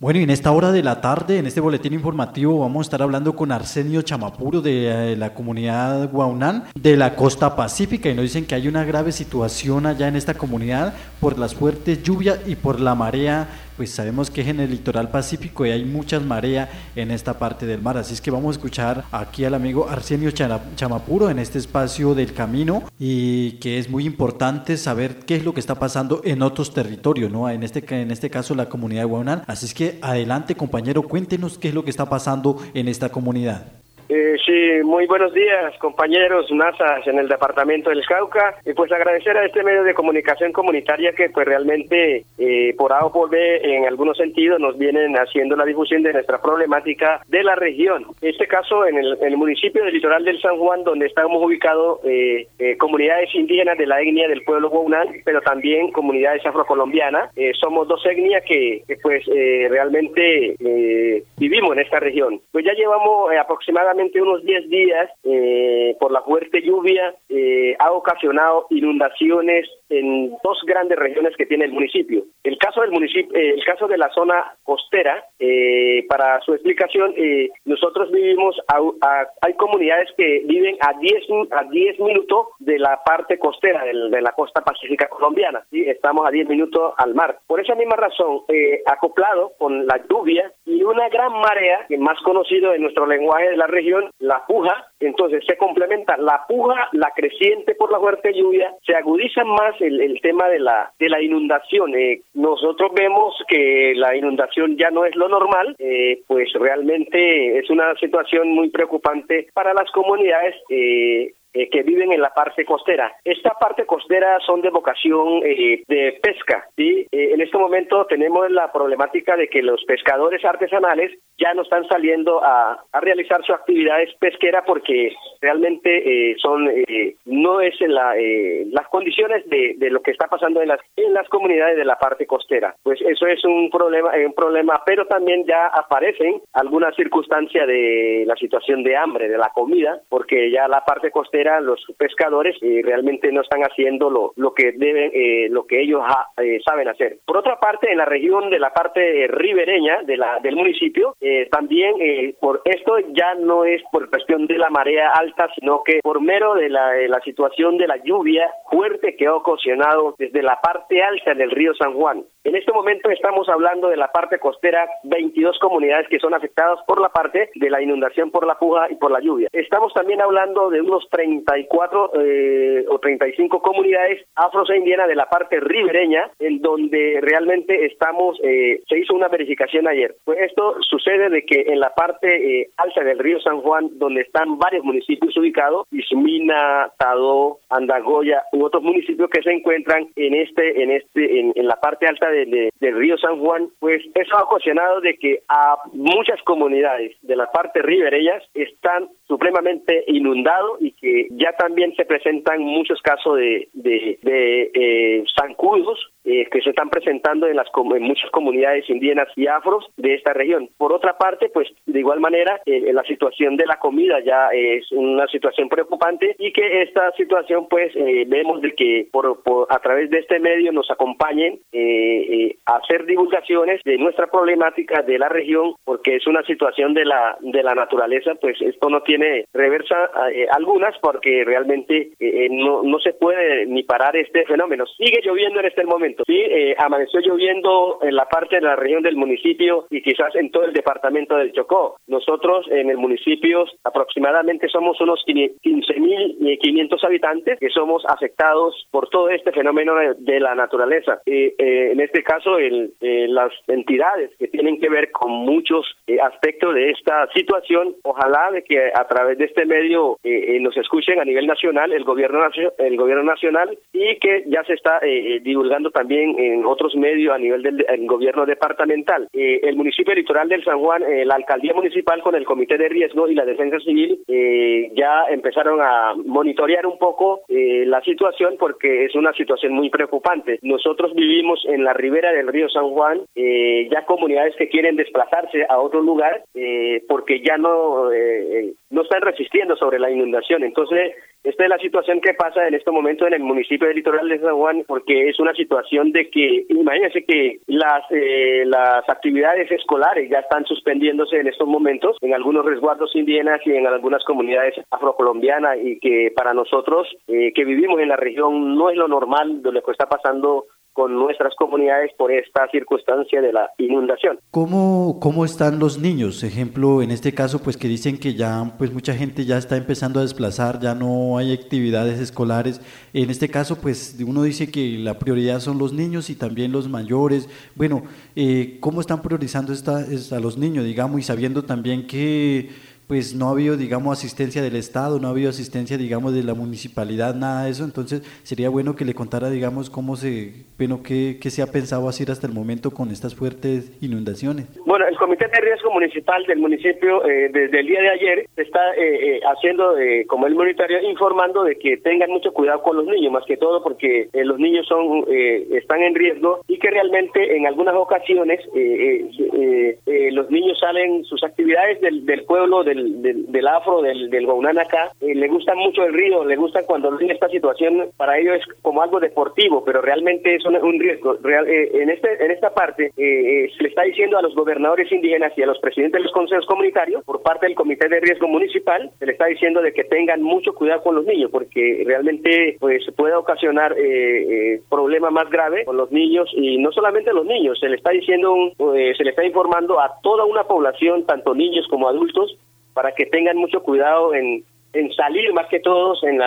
Bueno, y en esta hora de la tarde, en este boletín informativo, vamos a estar hablando con Arsenio Chamapuro de la comunidad Guaunán de la costa pacífica, y nos dicen que hay una grave situación allá en esta comunidad por las fuertes lluvias y por la marea. Pues sabemos que es en el litoral pacífico y hay muchas mareas en esta parte del mar, así es que vamos a escuchar aquí al amigo Arsenio Chamapuro en este espacio del camino, y que es muy importante saber qué es lo que está pasando en otros territorios, ¿no? En este caso la comunidad de Guaunán. Así es que adelante, compañero, cuéntenos qué es lo que está pasando en esta comunidad. Sí, muy buenos días, compañeros NASAs en el departamento del Cauca, y pues agradecer a este medio de comunicación comunitaria que pues realmente por A o por B en algunos sentidos nos vienen haciendo la difusión de nuestra problemática de la región. En este caso en el municipio del litoral del San Juan, donde estamos ubicados comunidades indígenas de la etnia del pueblo Guaunán, pero también comunidades afrocolombianas. Somos dos etnias que pues realmente vivimos en esta región. Pues ya llevamos aproximadamente unos 10 días por la fuerte lluvia ha ocasionado inundaciones en dos grandes regiones que tiene el municipio. El caso de la zona costera, para su explicación, nosotros vivimos hay comunidades que viven a 10 minutos de la parte costera de la costa pacífica colombiana, ¿sí? Estamos a 10 minutos al mar. Por esa misma razón, acoplado con la lluvia y una gran marea, que más conocido en nuestro lenguaje de la región, la puja, entonces se complementa la puja, la creciente por la fuerte lluvia, se agudiza más el tema de la inundación. Nosotros vemos que la inundación ya no es lo normal, pues realmente es una situación muy preocupante para las comunidades que viven en la parte costera. Esta parte costera son de vocación de pesca, ¿sí? En este momento tenemos la problemática de que los pescadores artesanales ya no están saliendo a realizar sus actividades pesqueras porque realmente no es las condiciones de lo que está pasando en las comunidades de la parte costera. Pues eso es un problema, pero también ya aparecen algunas circunstancias de la situación de hambre, de la comida, porque ya la parte costera, los pescadores realmente no están haciendo lo que deben, lo que ellos saben hacer. Por otra parte, en la región de la parte ribereña del municipio, también por esto ya no es por cuestión de la marea alta, sino que por mero de la situación de la lluvia fuerte que ha ocasionado desde la parte alta del río San Juan. En este momento estamos hablando de la parte costera, 22 comunidades que son afectadas por la parte de la inundación por la puja y por la lluvia. Estamos también hablando de unos 34 o 35 comunidades afro-indígenas de la parte ribereña, en donde realmente se hizo una verificación ayer. Pues esto sucede de que en la parte alta del río San Juan, donde están varios municipios ubicados, Ismina, Tadó, Andagoya u otros municipios que se encuentran en la parte alta del río San Juan, pues eso ha ocasionado de que a muchas comunidades de la parte ribereñas están supremamente inundados y que ya también se presentan muchos casos de zancudos que se están presentando en muchas comunidades indígenas y afros de esta región. Por otra parte, pues de igual manera la situación de la comida ya es una situación preocupante, y que esta situación pues vemos de que a través de este medio nos acompañen a hacer divulgaciones de nuestra problemática de la región, porque es una situación de la naturaleza. Pues esto no tiene reversa algunas, porque realmente no se puede ni parar este fenómeno. Sigue lloviendo en este momento, sí, amaneció lloviendo en la parte de la región del municipio y quizás en todo el departamento del Chocó. Nosotros en el municipio aproximadamente somos unos 15.500 habitantes que somos afectados por todo este fenómeno de la naturaleza. En este caso, las entidades que tienen que ver con muchos aspectos de esta situación, ojalá de que a través de este medio nos escuchen a nivel nacional, el gobierno nacional, y que ya se está divulgando también en otros medios a nivel del gobierno departamental. El municipio litoral del San Juan, la alcaldía municipal con el comité de riesgo y la defensa civil ya empezaron a monitorear un poco la situación, porque es una situación muy preocupante. Nosotros vivimos en la ribera del río San Juan, ya comunidades que quieren desplazarse a otro lugar porque ya no no están resistiendo sobre la inundación. Entonces, esta es la situación que pasa en este momento en el municipio del Litoral de San Juan, porque es una situación de que, imagínense que las actividades escolares ya están suspendiéndose en estos momentos en algunos resguardos indígenas y en algunas comunidades afrocolombianas, y que para nosotros que vivimos en la región no es lo normal de lo que está pasando con nuestras comunidades por esta circunstancia de la inundación. ¿Cómo están los niños? Ejemplo, en este caso, pues que dicen que ya, pues mucha gente ya está empezando a desplazar, ya no hay actividades escolares. En este caso, pues uno dice que la prioridad son los niños y también los mayores. Bueno, ¿cómo están priorizando a los niños, digamos, y sabiendo también que pues no ha habido, digamos, asistencia del Estado, no ha habido asistencia, digamos, de la municipalidad, nada de eso? Entonces sería bueno que le contara, digamos, qué se ha pensado hacer hasta el momento con estas fuertes inundaciones. Bueno, el Comité de Riesgo Municipal del municipio desde el día de ayer está haciendo como el monitoreo, informando de que tengan mucho cuidado con los niños, más que todo porque los niños están en riesgo, y que realmente en algunas ocasiones los niños salen sus actividades del pueblo, del afro, del Guaunán acá, le gusta mucho el río, le gusta cuando ven esta situación, para ellos es como algo deportivo, pero realmente es un riesgo. En esta parte se le está diciendo a los gobernadores indígenas y a los presidentes de los consejos comunitarios, por parte del Comité de Riesgo Municipal, se le está diciendo de que tengan mucho cuidado con los niños, porque realmente pues puede ocasionar problemas más graves con los niños, y no solamente los niños, se le está informando a toda una población, tanto niños como adultos, para que tengan mucho cuidado en salir más que todos en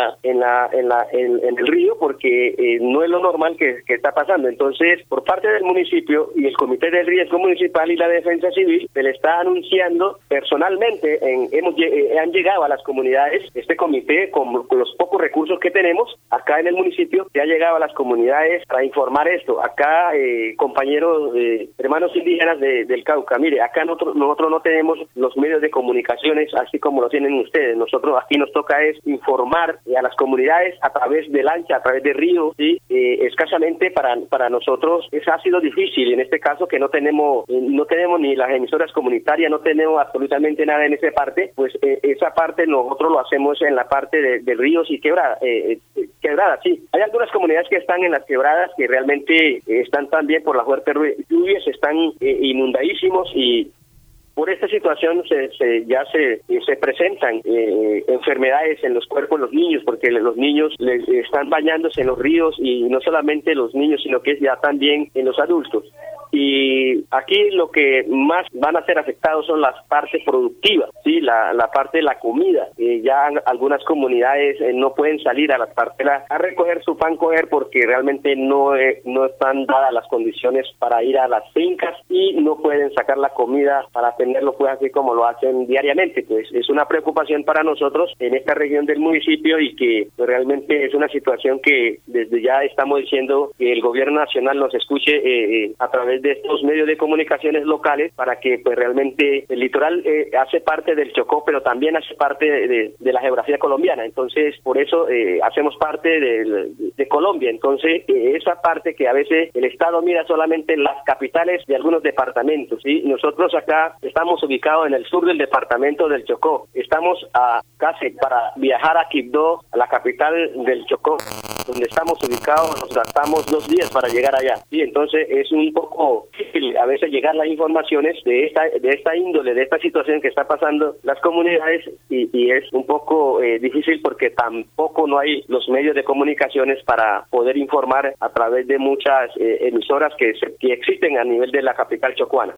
el río, porque no es lo normal que está pasando. Entonces, por parte del municipio y el Comité de Riesgo Municipal y la Defensa Civil, se le está anunciando personalmente, han llegado a las comunidades, este comité, con los pocos recursos que tenemos acá en el municipio, se ha llegado a las comunidades para informar esto. Acá, compañeros, hermanos indígenas del Cauca, mire, acá nosotros no tenemos los medios de comunicaciones así como lo tienen ustedes. Nosotros aquí nos toca es informar a las comunidades a través de lancha, a través de ríos, ¿sí? Escasamente para nosotros ha sido difícil en este caso, que no tenemos ni las emisoras comunitarias, no tenemos absolutamente nada en esa parte. Pues esa parte nosotros lo hacemos en la parte de ríos y quebradas, sí. Hay algunas comunidades que están en las quebradas que realmente están también por las fuertes lluvias, están inundadísimos, y por esta situación se presentan enfermedades en los cuerpos de los niños, porque los niños están bañándose en los ríos, y no solamente los niños, sino que ya también en los adultos. Y aquí lo que más van a ser afectados son las partes productivas, sí, la parte de la comida. Ya algunas comunidades no pueden salir a las parcelas a recoger su pan coger, porque realmente no están dadas las condiciones para ir a las fincas, y no pueden sacar la comida para tenerlo pues así como lo hacen diariamente. Pues es una preocupación para nosotros en esta región del municipio, y que pues, realmente es una situación que desde ya estamos diciendo que el gobierno nacional nos escuche a través de estos medios de comunicaciones locales, para que pues realmente el litoral hace parte del Chocó, pero también hace parte de la geografía colombiana. Entonces por eso hacemos parte de Colombia. Entonces esa parte que a veces el Estado mira solamente en las capitales de algunos departamentos, ¿sí? Nosotros acá estamos ubicados en el sur del departamento del Chocó. Estamos casi para viajar a Quibdó, a la capital del Chocó, donde estamos ubicados, nos gastamos 2 días para llegar allá. Sí, entonces es un poco difícil a veces llegar las informaciones de esta índole, de esta situación que está pasando las comunidades, y es un poco difícil porque tampoco no hay los medios de comunicaciones para poder informar a través de muchas emisoras que existen a nivel de la capital chocuana.